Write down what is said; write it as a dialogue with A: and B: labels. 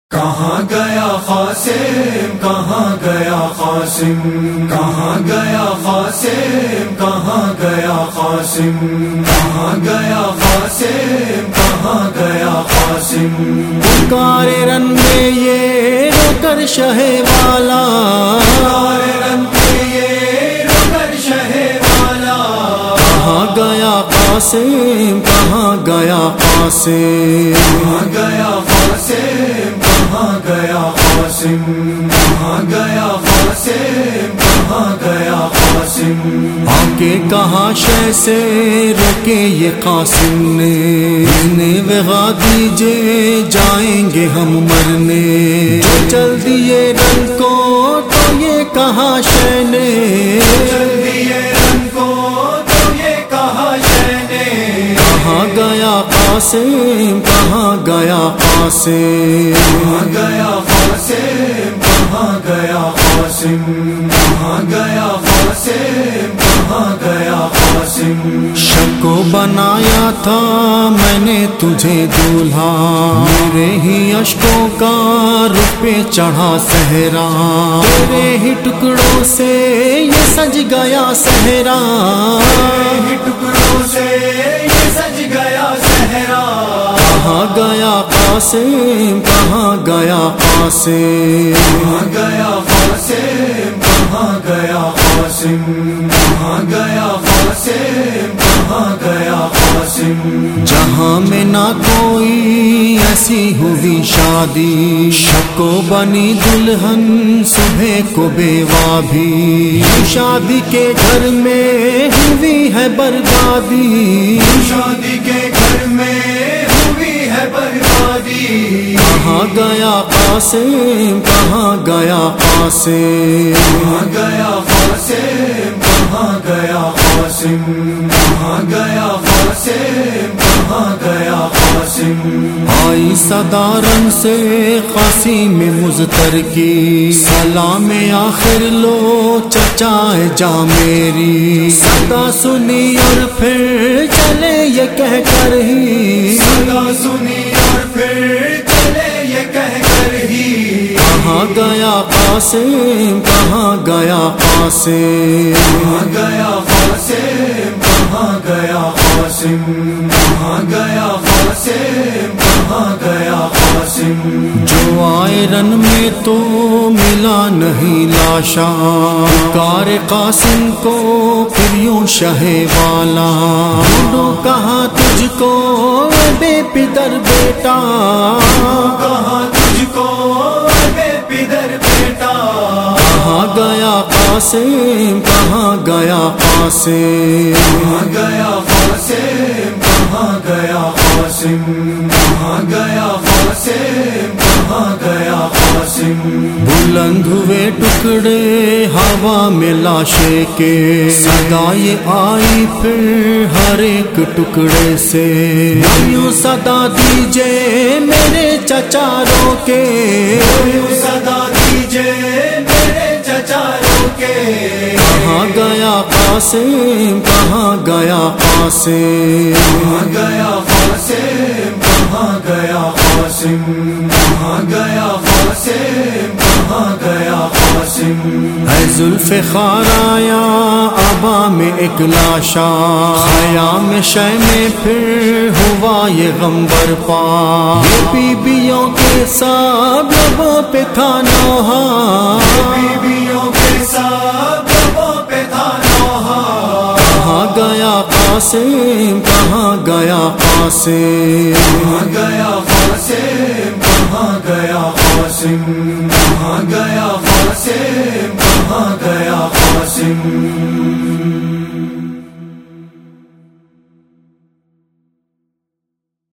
A: کہاں گیا قاسم کہاں گیا قاسم کہاں گیا قاسم کہاں گیا قاسم کہاں گیا قاسم کہاں گیا قاسم
B: پکارے رن میں یہ رو کر شہ والا
A: پکارے رن میں یہ رو کر شہ والا
B: کہاں گیا قاسم کہاں گیا قاسم
A: کہاں گیا قاسم کہاں گیا قاسم کہاں گیا قاسم کہاں گیا قاسم
B: آ کے کہاں شہ سے روکے یہ قاسم نے وغا دیجے جائیں گے ہم مرنے جو چل دیے رن کو تو یہ کہاں شہ نے
A: چل دیے رن کو تو یہ کہا شہ نے
B: کہاں گیا قاسم کہاں گیا قاسم
A: کہاں گیا قاسم کہاں گیا قاسم کہاں گیا قاسم کہاں گیا قاسم
B: شب کو بنایا تھا میں نے تجھے دولہا میرے ہی اشکوں کا رخ پہ چڑھا صحرا تیرے ہی ٹکڑوں سے یہ سج گیا صحرا
A: ہی ٹکڑوں سے یہ سج گیا صحرا
B: کہاں گیا قاسم کہاں گیا قاسم
A: کہاں گیا قاسم کہاں گیا قاسم کہاں گیا قاسم کہاں گیا قاسم
B: جہاں میں نہ کوئی ایسی ہوئی شادی شب کو بنی دلہن صبح کو بیوہ بھی شادی کے گھر میں ہوئی ہے بربادی
A: شادی کے گھر میں ہوئی ہے بربادی
B: کہاں گیا قاسم کہاں گیا قاسم
A: کہاں گیا قاسم کہاں گیا قاسم کہاں گیا قاسم کہاں گیا قاسم
B: آئی صدا رن سے قاسم مضطر کی سلام آخر لو چچائے جا میری صدا سنی اور پھر چلے یہ کہہ کر ہی
A: صدا سنی اور پھر چلے یہ کہہ کر ہی
B: کہاں گیا قاسم کہاں گیا قاسم
A: کہاں گیا قاسم کہاں گیا قاسم کہاں گیا قاسم کہاں گیا قاسم
B: جو آئے رن میں تو ملا نہیں لاشا کار قاسم کو پھر یوں شہ والا ڈھونڈوں کہاں تجھ کو بے پدر بیٹا
A: کہاں تجھ کو بے پدر بیٹا
B: کہاں گیا قاسم کہاں گیا قاسم
A: کہاں گیا قاسم کہاں گیا قاسم کہاں گیا قاسم کہاں گیا قاسم
B: بلند ہوئے ٹکڑے ہوا میں لاشے کے صدا یہ آئی پھر ہر ایک ٹکڑے سے یوں صدا دیجے میرے چچاروں کے
A: یوں صدا دیجے میرے چچاروں کے
B: کہاں گیا قاسم کہاں گیا قاسم
A: کہاں گیا قاسم کہاں گیا قاسم کہاں گیا قاسم کہاں گیا قاسم
B: اے ذوالفقار آیا آبا میں ایک لاشا خیام شہ میں پھر ہوا یہ غم برپا یہ بیویوں کے ساتھ لبوں پہ تھا نوحہ
A: بیویوں کے ساتھ لبوں پہ تھا نوحہ
B: کہاں گیا قاسم کہاں گیا قاسم
A: کہاں گیا قاسم کہاں گیا قاسم کہاں گیا قاسم کہاں گیا قاسم